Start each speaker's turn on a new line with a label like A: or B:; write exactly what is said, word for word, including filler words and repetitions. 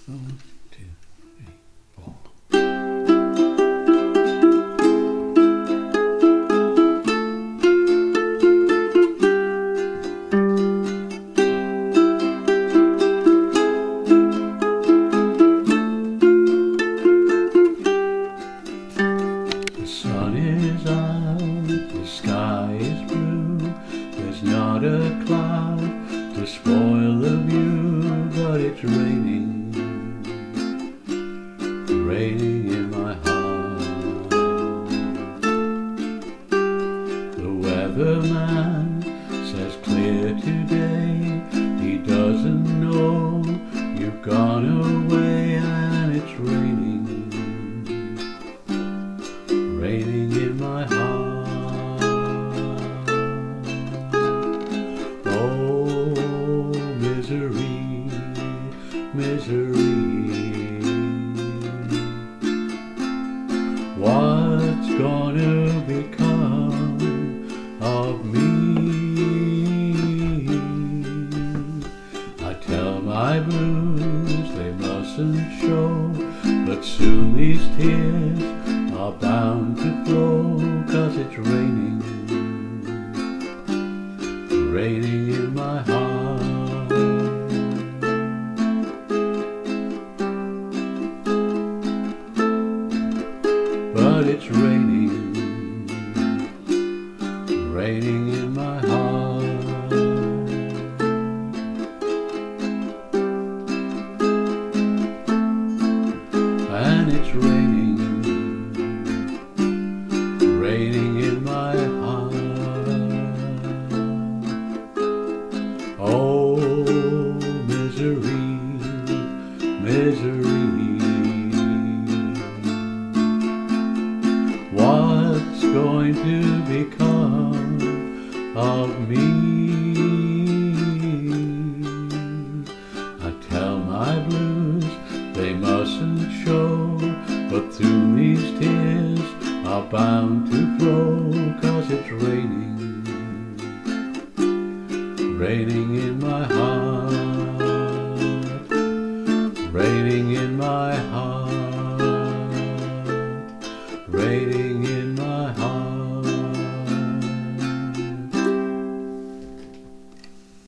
A: One, two, three, four. The sun is out, the sky is blue. There's not a cloud to spoil the view, but it's raining, raining in my heart. The weatherman says clear today. He doesn't know you've gone away, and it's raining, raining in my heart. Oh, misery, misery. What's gonna become of me? I tell my blues they mustn't show, but soon these tears are bound to flow, 'cause it's raining, raining in my heart. But it's raining, raining in my heart. And it's raining, raining in my heart. Oh, misery, misery. What's going to become of me? I tell my blues they mustn't show, but through these tears are bound to flow, 'cause it's raining, raining in my heart, raining in my heart.